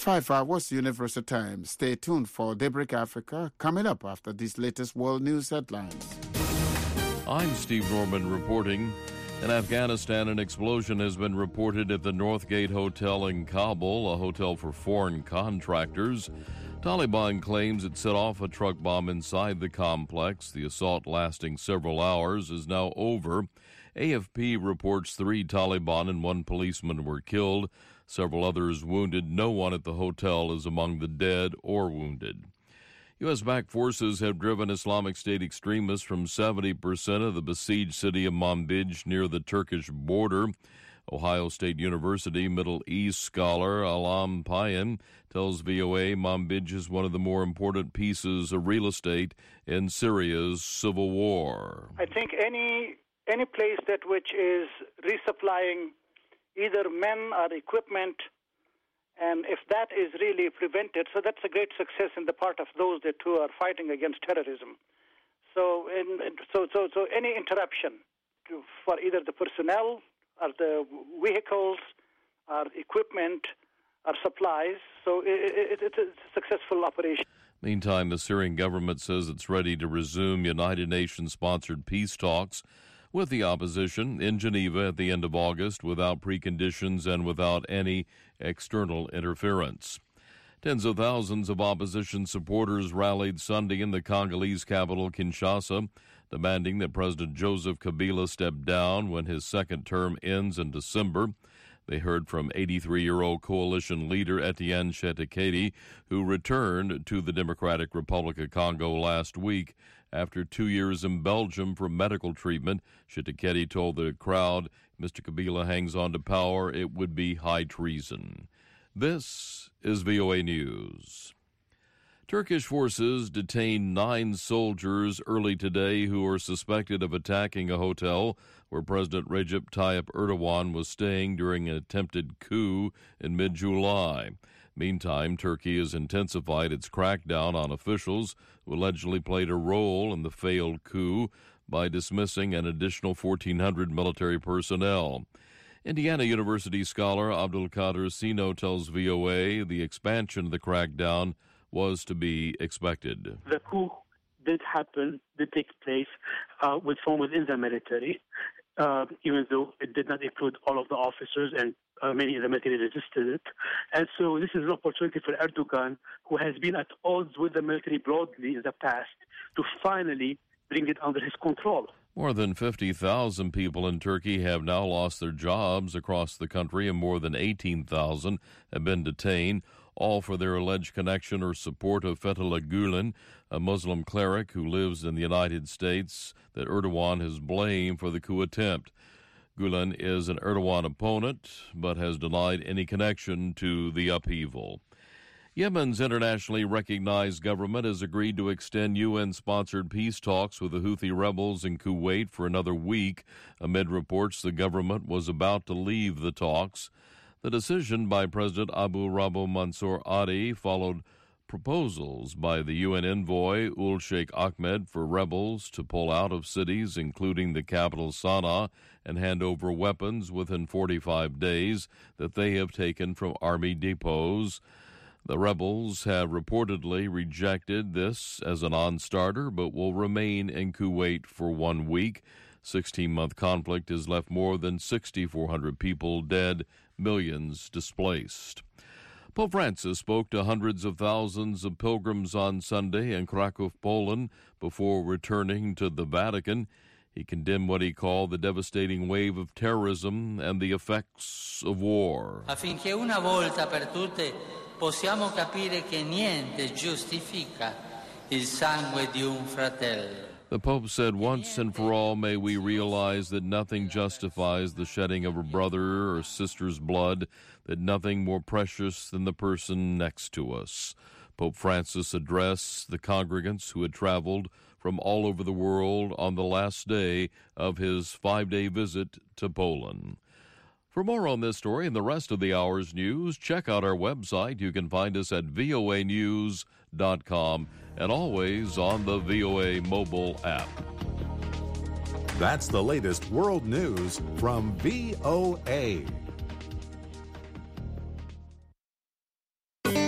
5 hours Universal Time. Stay tuned for Daybreak Africa coming up after these latest world news headlines. I'm Steve Norman reporting. In Afghanistan, an explosion has been reported at the Northgate Hotel in Kabul, a hotel for foreign contractors. Taliban claims it set off a truck bomb inside the complex. The assault, lasting several hours, is now over. AFP reports 3 Taliban and 1 policeman were killed. Several others wounded. No one at the hotel is among the dead or wounded. U.S.-backed forces have driven Islamic State extremists from 70% of the besieged city of Manbij near the Turkish border. Ohio State University Middle East scholar Alam Payan tells VOA Manbij is one of the more important pieces of real estate in Syria's civil war. I think any place that which is resupplying either men or equipment, and if that is really prevented, so that's a great success in the part of those who are fighting against terrorism. So any interruption for either the personnel or the vehicles or equipment or supplies, so it's a successful operation. Meantime, the Syrian government says it's ready to resume United Nations-sponsored peace talks with the opposition in Geneva at the end of August without preconditions and without any external interference. Tens of thousands of opposition supporters rallied Sunday in the Congolese capital, Kinshasa, demanding that President Joseph Kabila step down when his second term ends in December. They heard from 83-year-old coalition leader Etienne Tshisekedi, who returned to the Democratic Republic of Congo last week after 2 years in Belgium for medical treatment. Tshisekedi told the crowd, Mr. Kabila hangs on to power, it would be high treason. This is VOA News. Turkish forces detained 9 soldiers early today who are suspected of attacking a hotel where President Recep Tayyip Erdogan was staying during an attempted coup in mid-July. Meantime, Turkey has intensified its crackdown on officials who allegedly played a role in the failed coup by dismissing an additional 1,400 military personnel. Indiana University scholar Abdul Qadir Sino tells VOA the expansion of the crackdown was to be expected. The coup did take place from within the military, even though it did not include all of the officers, and many of the military resisted it. And so this is an opportunity for Erdogan, who has been at odds with the military broadly in the past, to finally bring it under his control. More than 50,000 people in Turkey have now lost their jobs across the country, and more than 18,000 have been detained, all for their alleged connection or support of Fethullah Gulen, a Muslim cleric who lives in the United States that Erdogan has blamed for the coup attempt. Gulen is an Erdogan opponent, but has denied any connection to the upheaval. Yemen's internationally recognized government has agreed to extend UN-sponsored peace talks with the Houthi rebels in Kuwait for another week, amid reports the government was about to leave the talks. The decision by President Abu Rabu Mansour Hadi followed proposals by the UN envoy Ul Sheikh Ahmed for rebels to pull out of cities, including the capital Sana'a, and hand over weapons within 45 days that they have taken from army depots. The rebels have reportedly rejected this as a non-starter, but will remain in Kuwait for 1 week. 16-month conflict has left more than 6,400 people dead, millions displaced. Pope Francis spoke to hundreds of thousands of pilgrims on Sunday in Krakow, Poland, before returning to the Vatican. He condemned what he called the devastating wave of terrorism and the effects of war. Affinché una volta per tutte possiamo capire che niente giustifica il sangue di un fratello. The Pope said, once and for all, may we realize that nothing justifies the shedding of a brother or sister's blood, that nothing more precious than the person next to us. Pope Francis addressed the congregants who had traveled from all over the world on the last day of his 5-day visit to Poland. For more on this story and the rest of the hour's news, check out our website. You can find us at voanews.com and always on the VOA mobile app. That's the latest world news from VOA.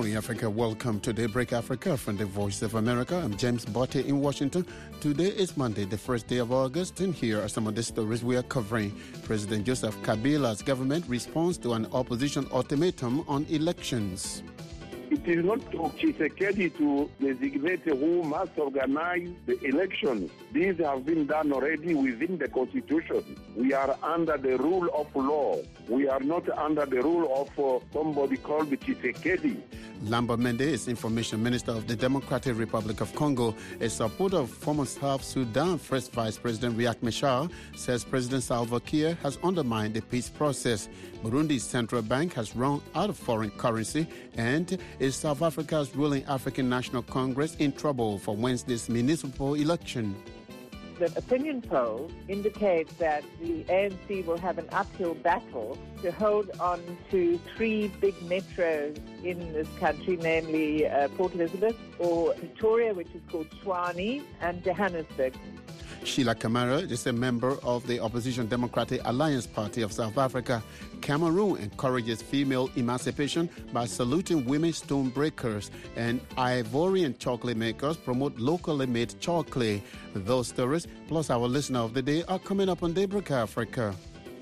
morning, Africa. Welcome to Daybreak Africa from the Voice of America. I'm James Botte in Washington. Today is Monday, the first day of August, and here are some of the stories we are covering. President Joseph Kabila's government responds to an opposition ultimatum on elections. It is not to Tshisekedi to designate who must organize the elections. These have been done already within the Constitution. We are under the rule of law. We are not under the rule of somebody called Tshisekedi. Lambert Mende is Information Minister of the Democratic Republic of Congo. A supporter of former South Sudan First Vice President Riek Machar says President Salva Kiir has undermined the peace process. Burundi's central bank has run out of foreign currency, and is South Africa's ruling African National Congress in trouble for Wednesday's municipal election? The opinion polls indicate that the ANC will have an uphill battle to hold on to three big metros in this country, namely Port Elizabeth or Pretoria, which is called Tshwane, and Johannesburg. Sheila Kamara is a member of the opposition Democratic Alliance Party of South Africa. Cameroon encourages female emancipation by saluting women stone breakers, and Ivorian chocolate makers promote locally made chocolate. Those stories, plus our listener of the day, are coming up on Daybreak Africa.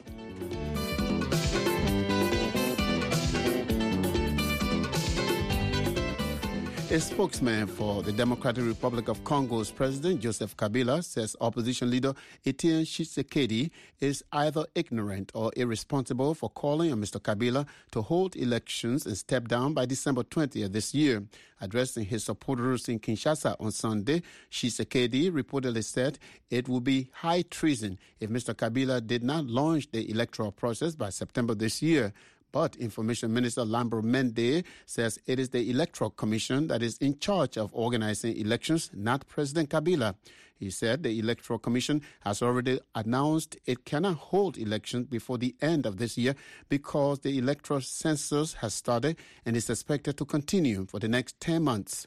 A spokesman for the Democratic Republic of Congo's President Joseph Kabila says opposition leader Etienne Tshisekedi is either ignorant or irresponsible for calling on Mr. Kabila to hold elections and step down by December 20th this year. Addressing his supporters in Kinshasa on Sunday, Tshisekedi reportedly said it would be high treason if Mr. Kabila did not launch the electoral process by September this year. But Information Minister Lambert Mende says it is the Electoral Commission that is in charge of organizing elections, not President Kabila. He said the Electoral Commission has already announced it cannot hold elections before the end of this year because the electoral census has started and is expected to continue for the next 10 months.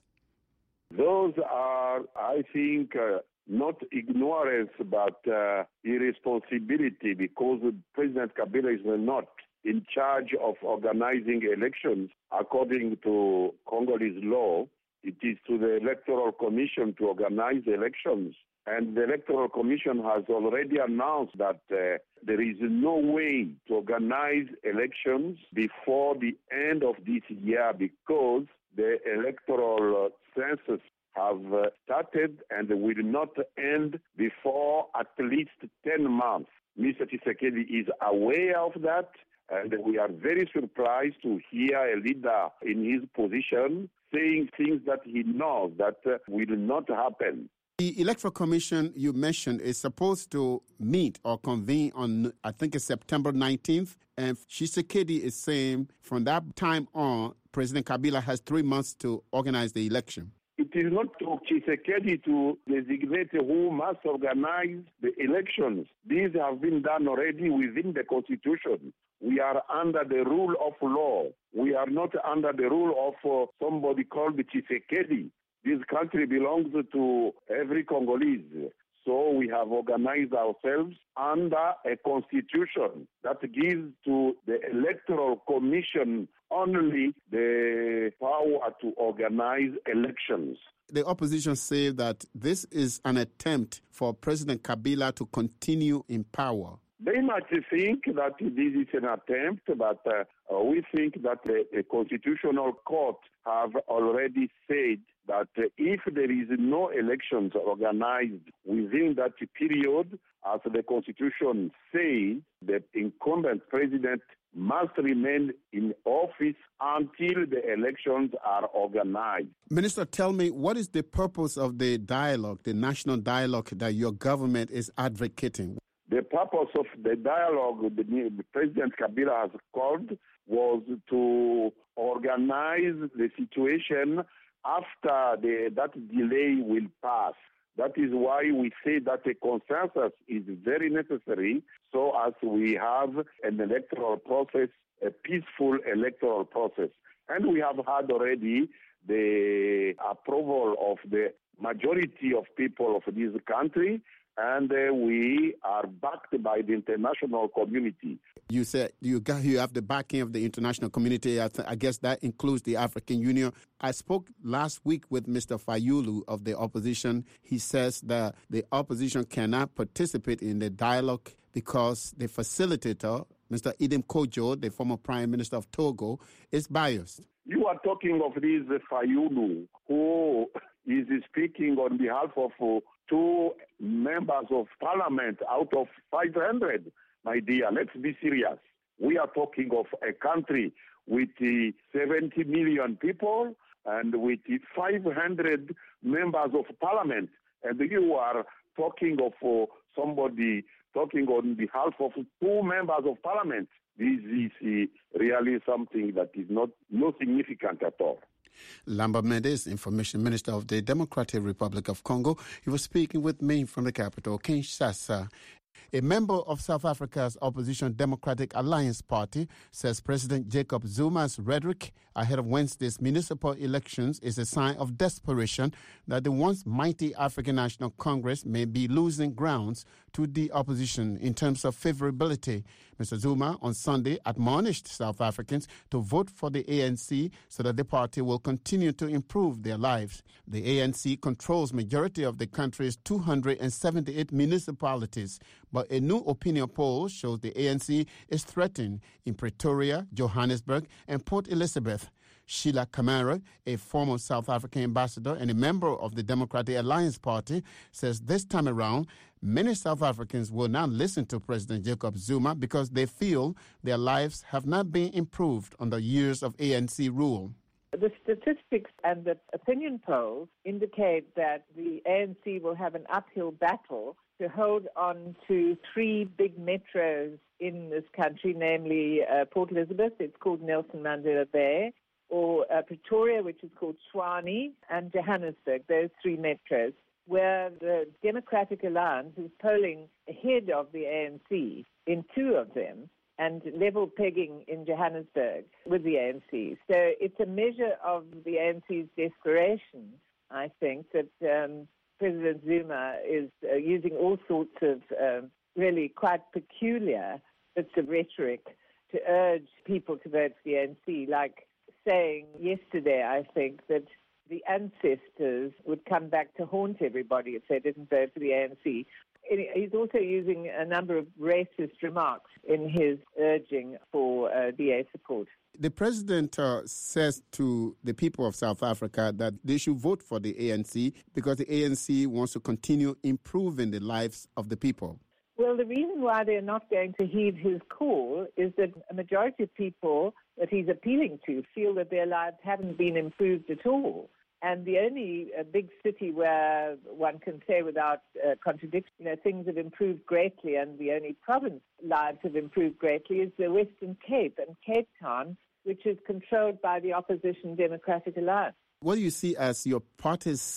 Those are, I think, not ignorance, but irresponsibility, because President Kabila is not in charge of organizing elections according to Congolese law. It is to the Electoral Commission to organize elections. And the Electoral Commission has already announced that there is no way to organize elections before the end of this year because the electoral census have started and will not end before at least 10 months. Mr. Tshisekedi is aware of that. And we are very surprised to hear a leader in his position saying things that he knows that will not happen. The Electoral Commission you mentioned is supposed to meet or convene on, I think it's September 19th. And Tshisekedi is saying from that time on, President Kabila has 3 months to organize the election. It is not to Tshisekedi to designate who must organize the elections. These have been done already within the Constitution. We are under the rule of law. We are not under the rule of somebody called Tshisekedi. This country belongs to every Congolese. So we have organized ourselves under a constitution that gives to the Electoral Commission only the power to organize elections. The opposition say that this is an attempt for President Kabila to continue in power. They might think that this is an attempt, but we think that the Constitutional Court have already said that if there is no elections organized within that period, as the Constitution says, the incumbent president must remain in office until the elections are organized. Minister, tell me, what is the purpose of the dialogue, the national dialogue that your government is advocating? The purpose of the dialogue the President Kabila has called was to organize the situation after that delay will pass. That is why we say that a consensus is very necessary so as we have an electoral process, a peaceful electoral process. And we have had already the approval of the majority of people of this country, and we are backed by the international community. You said you have the backing of the international community. I guess that includes the African Union. I spoke last week with Mr. Fayulu of the opposition. He says that the opposition cannot participate in the dialogue because the facilitator, Mr. Idem Kojo, the former Prime Minister of Togo, is biased. You are talking of this Fayulu, who is speaking on behalf of 2 members of parliament out of 500. My dear, let's be serious. We are talking of a country with 70 million people and with 500 members of parliament. And you are talking of somebody talking on behalf of 2 members of parliament. This is really something that is not significant at all. Lambert Mendes, Information Minister of the Democratic Republic of Congo, he was speaking with me from the capital, Kinshasa. A member of South Africa's opposition Democratic Alliance Party says President Jacob Zuma's rhetoric ahead of Wednesday's municipal elections is a sign of desperation that the once mighty African National Congress may be losing grounds to the opposition in terms of favorability. Mr. Zuma on Sunday admonished South Africans to vote for the ANC so that the party will continue to improve their lives. The ANC controls majority of the country's 278 municipalities, but a new opinion poll shows the ANC is threatened in Pretoria, Johannesburg, and Port Elizabeth. Sheila Kamara, a former South African ambassador and a member of the Democratic Alliance Party, says this time around, many South Africans will not listen to President Jacob Zuma because they feel their lives have not been improved under years of ANC rule. The statistics and the opinion polls indicate that the ANC will have an uphill battle to hold on to 3 big metros in this country, namely Port Elizabeth, it's called Nelson Mandela Bay, or Pretoria, which is called Tshwane, and Johannesburg, those 3 metros, where the Democratic Alliance is polling ahead of the ANC in 2 of them and level pegging in Johannesburg with the ANC. So it's a measure of the ANC's desperation, I think, that President Zuma is using all sorts of really quite peculiar bits of rhetoric to urge people to vote for the ANC, like saying yesterday, I think, that the ancestors would come back to haunt everybody if they didn't vote for the ANC. He's also using a number of racist remarks in his urging for DA support. The president says to the people of South Africa that they should vote for the ANC because the ANC wants to continue improving the lives of the people. Well, the reason why they're not going to heed his call is that a majority of people that he's appealing to feel that their lives haven't been improved at all. And the only big city where one can say without contradiction, things have improved greatly, and the only province lives have improved greatly is the Western Cape and Cape Town, which is controlled by the opposition Democratic Alliance. What do you see as your party's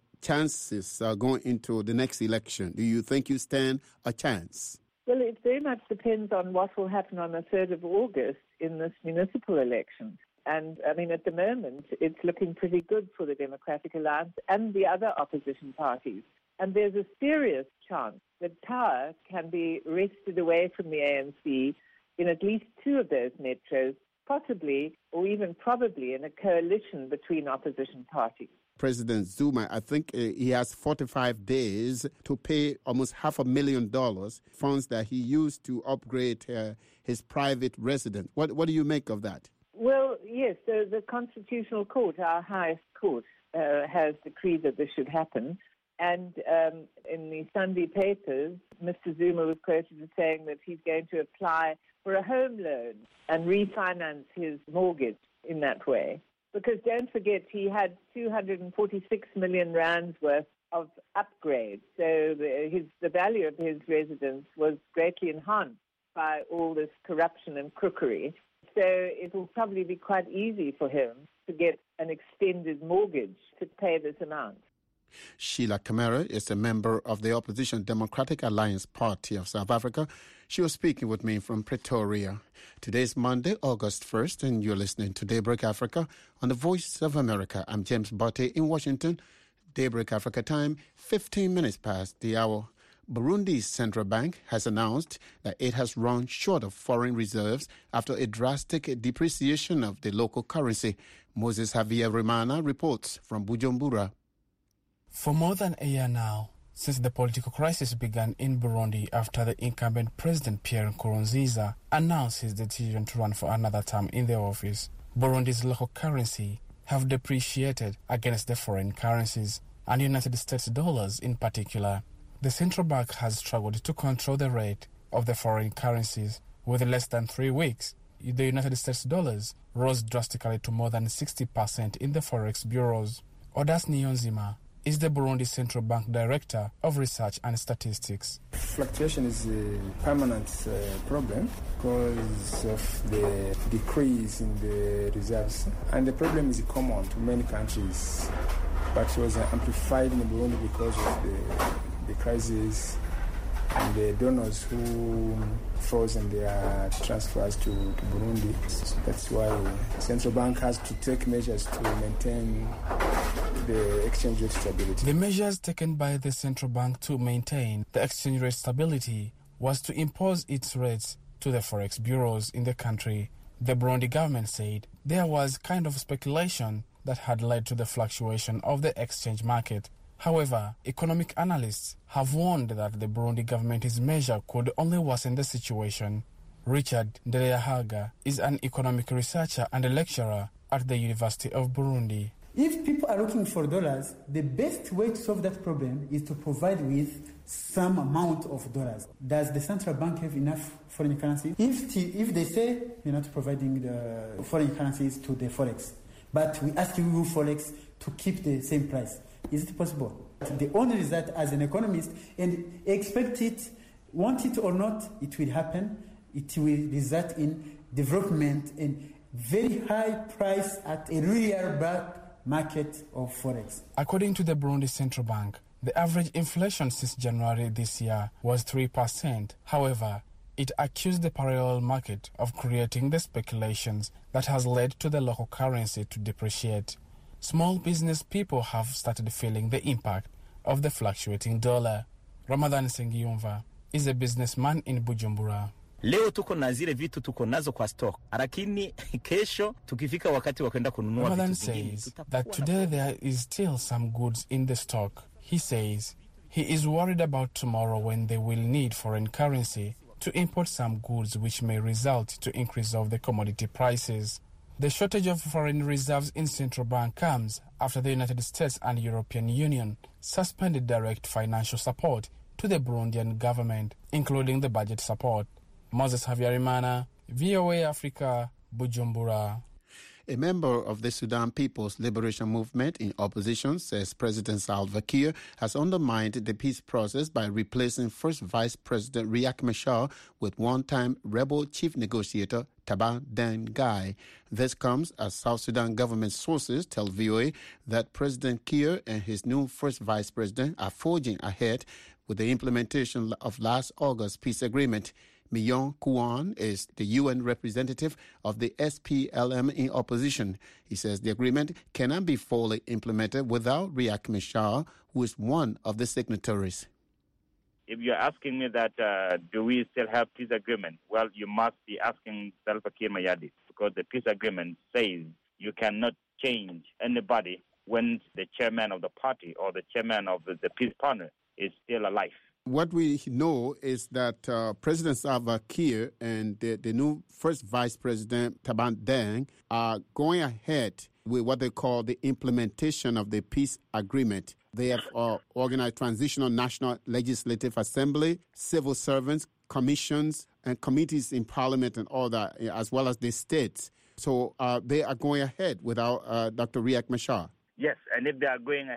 chances going into the next election? Do you think you stand a chance? Well, it very much depends on what will happen on the 3rd of August in this municipal election. And, at the moment, it's looking pretty good for the Democratic Alliance and the other opposition parties. And there's a serious chance that power can be wrested away from the ANC in at least 2 of those metros, possibly or even probably in a coalition between opposition parties. President Zuma, I think he has 45 days to pay almost $500,000 funds that he used to upgrade his private residence. What do you make of that? Well, yes, so the Constitutional Court, our highest court, has decreed that this should happen. And in the Sunday papers, Mr. Zuma was quoted as saying that he's going to apply for a home loan and refinance his mortgage in that way. Because don't forget, he had 246 million rands worth of upgrades. So the value of his residence was greatly enhanced by all this corruption and crookery. So it will probably be quite easy for him to get an extended mortgage to pay this amount. Sheila Kamara is a member of the opposition Democratic Alliance Party of South Africa. She was speaking with me from Pretoria. Today is Monday, August 1st, and you're listening to Daybreak Africa on the Voice of America. I'm James Botte in Washington. Daybreak Africa time, 15 minutes past the hour. Burundi's central bank has announced that it has run short of foreign reserves after a drastic depreciation of the local currency. Moses Javier Rimana reports from Bujumbura. For more than a year now, since the political crisis began in Burundi after the incumbent President Pierre Nkurunziza announced his decision to run for another term in the office, Burundi's local currency have depreciated against the foreign currencies and United States dollars in particular. The central bank has struggled to control the rate of the foreign currencies. With less than 3 weeks, the United States dollars rose drastically to more than 60% in the forex bureaus. Odas Niyonzima is the Burundi Central Bank Director of Research and Statistics. Fluctuation is a permanent problem because of the decrease in the reserves. And the problem is common to many countries, but it was amplified in Burundi because of the crisis and the donors who frozen their transfers to Burundi. So that's why the central bank has to take measures to maintain the exchange rate stability. The measures taken by the central bank to maintain the exchange rate stability was to impose its rates to the forex bureaus in the country. The Burundi government said there was kind of speculation that had led to the fluctuation of the exchange market. However, economic analysts have warned that the Burundi government's measure could only worsen the situation. Richard Ndereyahaga is an economic researcher and a lecturer at the University of Burundi. If people are looking for dollars, the best way to solve that problem is to provide with some amount of dollars. Does the central bank have enough foreign currency? If they say you're not providing the foreign currencies to the forex, but we ask you forex to keep the same price, is it possible? The only result as an economist, and expect it, want it or not, it will happen. It will result in development and very high price at a real black market of forex. According to the Burundi Central Bank, the average inflation since January this year was 3%. However, it accused the parallel market of creating the speculations that has led to the local currency to depreciate. Small business people have started feeling the impact of the fluctuating dollar. Ramadan Sengiyumva is a businessman in Bujumbura. Leo tuko na zile vitu tuko nazo kwa stock, lakini kesho tukifika wakati wa kwenda kununua Ramadan vitu vingine. says that today there is still some goods in the stock. He says he is worried about tomorrow when they will need foreign currency to import some goods, which may result to increase of the commodity prices. The shortage of foreign reserves in central bank comes after the United States and European Union suspended direct financial support to the Burundian government, including the budget support. Moses Havyarimana, VOA Africa, Bujumbura. A member of the Sudan People's Liberation Movement in opposition says President Salva Kiir has undermined the peace process by replacing First Vice President Riek Machar with one-time rebel chief negotiator Taban Deng Gai. This comes as South Sudan government sources tell VOA that President Kiir and his new First Vice President are forging ahead with the implementation of last August's peace agreement. Myon Kouan is the UN representative of the SPLM in opposition. He says the agreement cannot be fully implemented without Riek Machar, who is one of the signatories. If you're asking me that, do we still have peace agreement? Well, you must be asking Salva Kiir Mayardit, because the peace agreement says you cannot change anybody when the chairman of the party or the chairman of the peace partner is still alive. What we know is that President Salva Kiir and the new First Vice President Taban Deng are going ahead with what they call the implementation of the peace agreement. They have organized Transitional National Legislative Assembly, civil servants, commissions, and committees in parliament and all that, as well as the states. So they are going ahead without Dr. Riek Machar. Yes, and if they are going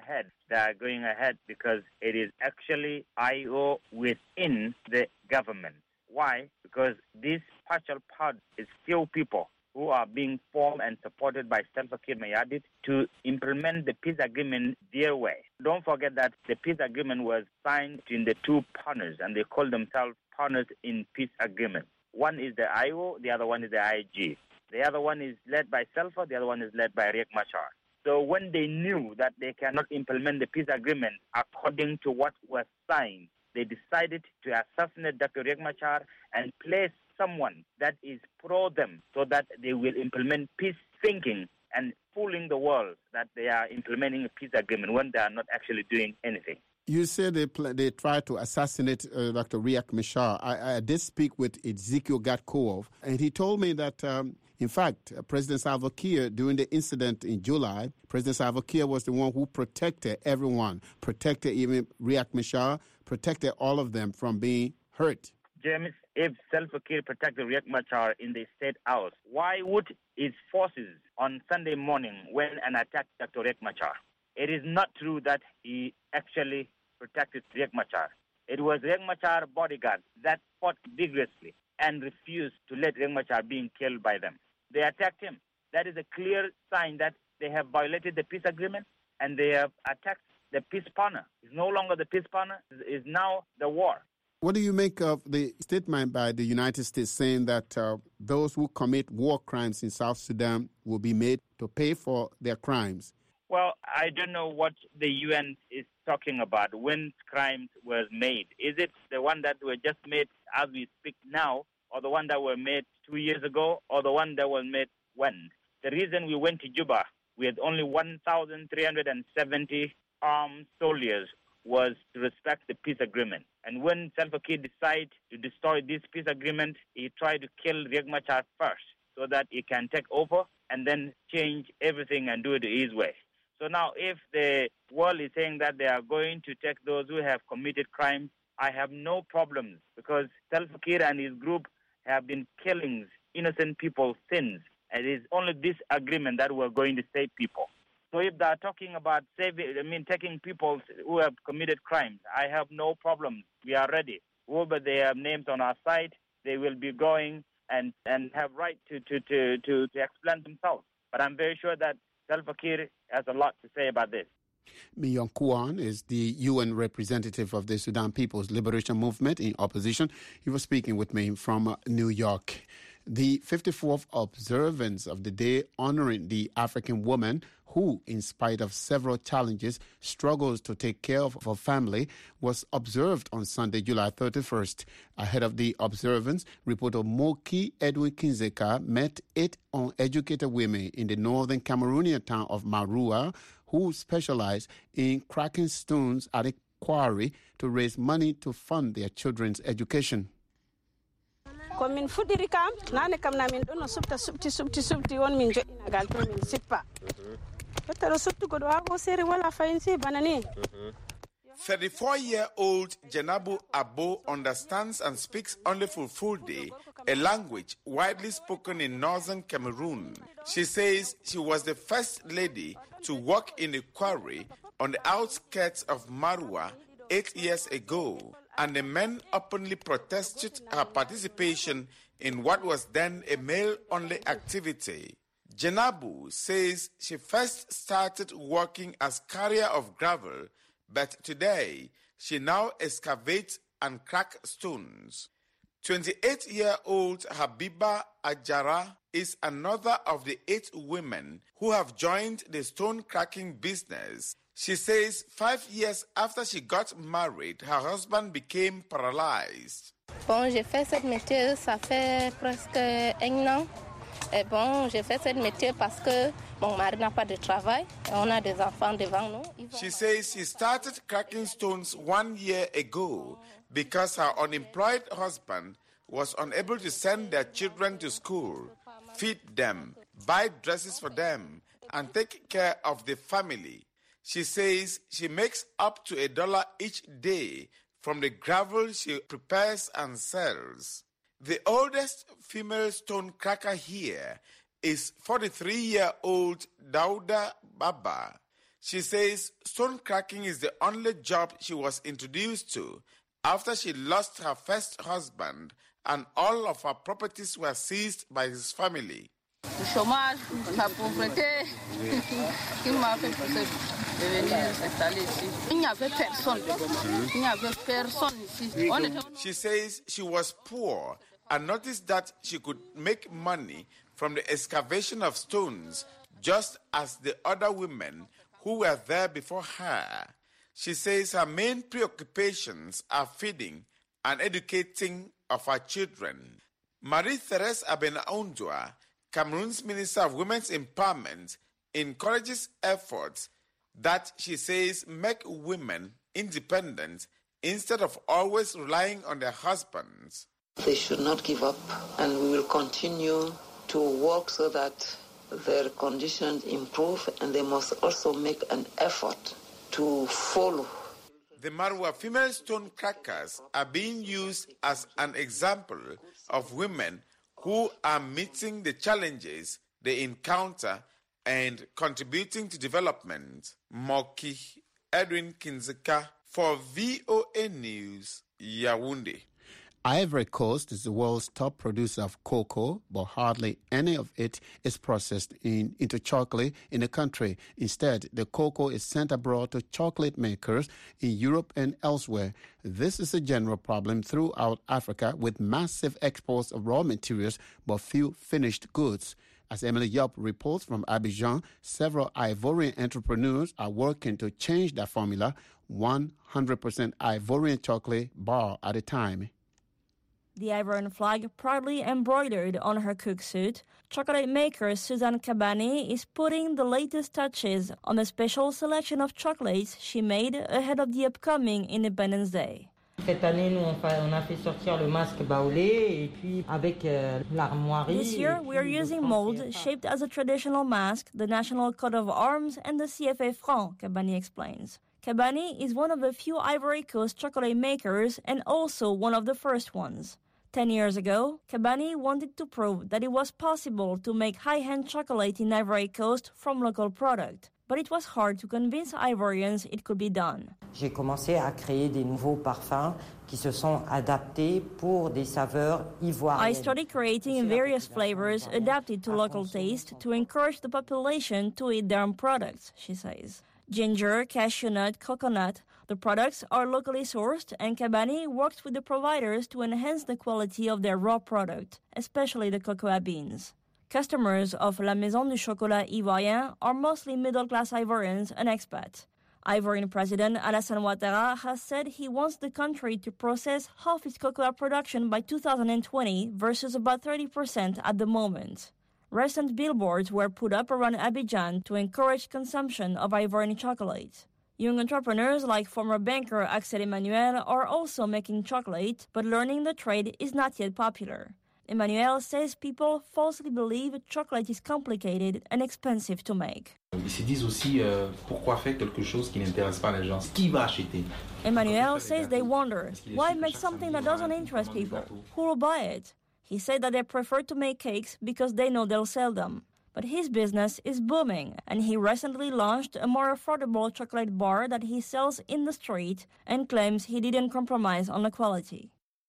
ahead because it is actually IO within the government. Why? Because this partial part is still people who are being formed and supported by Salva Kiir Mayardit to implement the peace agreement their way. Don't forget that the peace agreement was signed between the two partners, and they call themselves partners in peace agreement. One is the IO, the other one is the IG. The other one is led by Salva, the other one is led by Riek Machar. So when they knew that they cannot implement the peace agreement according to what was signed they decided to assassinate Dr. Riek Machar and place someone that is pro them so that they will implement peace thinking and fooling the world that they are implementing a peace agreement when they are not actually doing anything. You said they tried to assassinate Dr. Riek Machar. I did speak with Ezekiel Gatkuoth, and he told me that, in fact, President Salva Kiir, during the incident in July, President Salva Kiir was the one who protected everyone, protected even Riek Machar, protected all of them from being hurt. James, if Salva Kiir protected Riek Machar in the State House, why would his forces on Sunday morning went and attacked Dr. Riek Machar? It is not true that he actually protected Riek Machar. It was Riek Machar bodyguards that fought vigorously and refused to let Riek Machar being killed by them. They attacked him. That is a clear sign that they have violated the peace agreement and they have attacked the peace partner. It's no longer the peace partner, it's now the war. What do you make of the statement by the United States saying that those who commit war crimes in South Sudan will be made to pay for their crimes? Well, I don't know what the UN is talking about when crimes were made. Is it the one that were just made as we speak now, or the one that were made 2 years ago, or the one that was made when? The reason we went to Juba with only 1,370 armed soldiers was to respect the peace agreement. And when Salva Kiir decided to destroy this peace agreement, he tried to kill Riek Machar first so that he can take over and then change everything and do it his way. So now if the world is saying that they are going to take those who have committed crimes, I have no problems because Salva Kiir and his group have been killing innocent people since. And it is only this agreement that we're going to save people. So if they are talking about taking people who have committed crimes, I have no problems. We are ready. Whoever they have names on our side, they will be going and have right to explain themselves. But I'm very sure that Salva Kiir has a lot to say about this. Myong Kwan is the UN representative of the Sudan People's Liberation Movement in opposition. He was speaking with me from New York. The 54th observance of the day honoring the African woman who, in spite of several challenges, struggles to take care of her family, was observed on Sunday, July 31st. Ahead of the observance, reporter Moki Edwin Kinzeka met 8 uneducated women in the northern Cameroonian town of Marua who specialize in cracking stones at a quarry to raise money to fund their children's education. Komin fudiri kam nane kam na min dono subti won min jodina gal to min sippa totero subtu godo ago seri wala faynsi banani. 34-year-old Jenabu Abo understands and speaks only Fulfulde, a language widely spoken in northern Cameroon. She says she was the first lady to work in a quarry on the outskirts of Marua 8 years ago, and the men openly protested her participation in what was then a male-only activity. Jenabu says she first started working as carrier of gravel, but today she now excavates and cracks stones. 28-year-old Habiba Ajara is another of the 8 women who have joined the stone cracking business. She says 5 years after she got married, her husband became paralyzed. Bon, j'ai fait ce métier, ça fait presque 1 an. Et bon, j'ai fait ce métier parce que mon mari n'a pas de travail et on a des enfants devant nous. She says she started cracking stones 1 year ago because her unemployed husband was unable to send their children to school, feed them, buy dresses for them, and take care of the family. She says she makes up to $1 each day from the gravel she prepares and sells. The oldest female stone cracker here is 43-year-old Dauda Baba. She says stone cracking is the only job she was introduced to after she lost her first husband and all of her properties were seized by his family. Le chômage, la pauvreté, qui m'a fait de venir s'installer ici. Il n'y avait personne. Il n'y avait personne ici. She says she was poor and noticed that she could make money from the excavation of stones just as the other women who were there before her. She says her main preoccupations are feeding and educating of her children. Marie-Therese Abena-Ondua, Cameroon's Minister of Women's Empowerment, encourages efforts that she says make women independent instead of always relying on their husbands. They should not give up, and we will continue to work so that their conditions improve, and they must also make an effort to follow. The Marwa female stone crackers are being used as an example of women who are meeting the challenges they encounter and contributing to development. Moki Edwin Kinzeka for VOA News, Yaoundé. Ivory Coast is the world's top producer of cocoa, but hardly any of it is processed into chocolate in the country. Instead, the cocoa is sent abroad to chocolate makers in Europe and elsewhere. This is a general problem throughout Africa, with massive exports of raw materials but few finished goods. As Emily Yop reports from Abidjan, several Ivorian entrepreneurs are working to change that formula, 100% Ivorian chocolate bar at a time. The Ivorian flag proudly embroidered on her cook suit, chocolate maker Suzanne Kabani is putting the latest touches on a special selection of chocolates she made ahead of the upcoming Independence Day. Cette année, nous, on a fait sortir le masque baoulé et puis avec l'armoirie. This year, we are using molds shaped as a traditional mask, the national coat of arms, and the CFA franc, Kabani explains. Kabani is one of a few Ivory Coast chocolate makers and also one of the first ones. 10 years ago, Kabani wanted to prove that it was possible to make high-end chocolate in Ivory Coast from local product. But it was hard to convince Ivorians it could be done. J'ai commencé à créer des nouveaux parfums qui se sont adaptés pour des saveurs ivoiriennes. I started creating various flavors adapted to local taste to encourage the population to eat their own products, she says. Ginger, cashew nut, coconut. The products are locally sourced, and Kabani works with the providers to enhance the quality of their raw product, especially the cocoa beans. Customers of La Maison du Chocolat Ivoirien are mostly middle-class Ivorians and expats. Ivorian President Alassane Ouattara has said he wants the country to process half its cocoa production by 2020 versus about 30% at the moment. Recent billboards were put up around Abidjan to encourage consumption of Ivorian chocolate. Young entrepreneurs like former banker Axel Emmanuel are also making chocolate, but learning the trade is not yet popular. Emmanuel says people falsely believe chocolate is complicated and expensive to make. Ils se disent aussi pourquoi faire quelque chose qui n'intéresse pas les gens, qui va acheter. Emmanuel says they wonder, why make something that doesn't interest people? Who will buy it? He said that they prefer to make cakes because they know they'll sell them. But his business is booming, and he recently launched a more affordable chocolate bar that he sells in the street and claims he didn't compromise on the quality.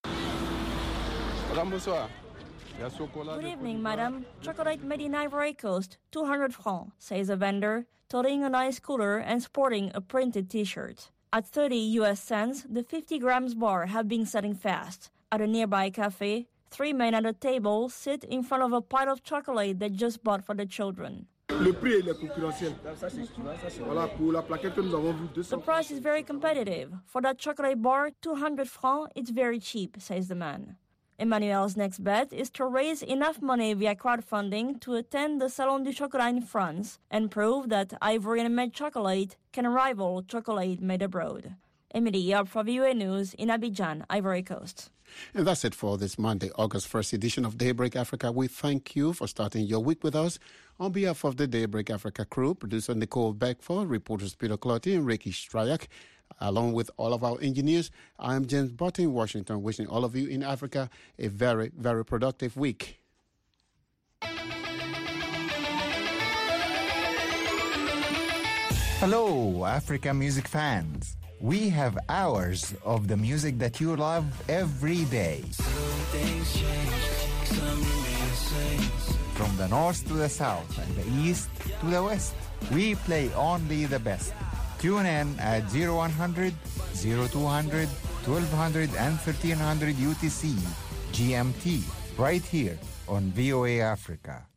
Good evening, madam. Chocolate made in Ivory Coast, 200 francs, says a vendor, toting an ice cooler and sporting a printed T-shirt. At 30 US cents, the 50 grams bar have been selling fast. At a nearby cafe, 3 men at a table sit in front of a pile of chocolate they just bought for the children. The price is very competitive. For that chocolate bar, 200 francs, it's very cheap, says the man. Emmanuel's next bet is to raise enough money via crowdfunding to attend the Salon du Chocolat in France and prove that Ivorian-made chocolate can rival chocolate made abroad. Emily Yap for VOA News in Abidjan, Ivory Coast. And that's it for this Monday, August 1st edition of Daybreak Africa. We thank you for starting your week with us. On behalf of the Daybreak Africa crew, producer Nicole Beckford, reporters Peter Clotty and Ricky Strayak, along with all of our engineers, I am James Button in Washington, wishing all of you in Africa a very, very productive week. Hello, Africa music fans. We have hours of the music that you love every day. From the north to the south and the east to the west, we play only the best. Tune in at 0100, 0200, 1200 and 1300 UTC, GMT, right here on VOA Africa.